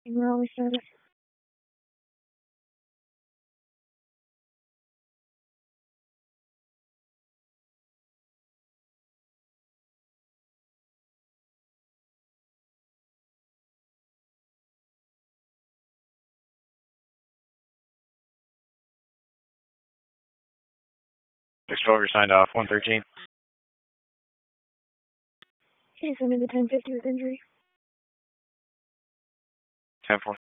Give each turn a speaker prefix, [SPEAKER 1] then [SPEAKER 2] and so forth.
[SPEAKER 1] Raleigh service.
[SPEAKER 2] Exposure signed off, 113.
[SPEAKER 1] Case I'm in the 1050 with injury.
[SPEAKER 2] 10-4.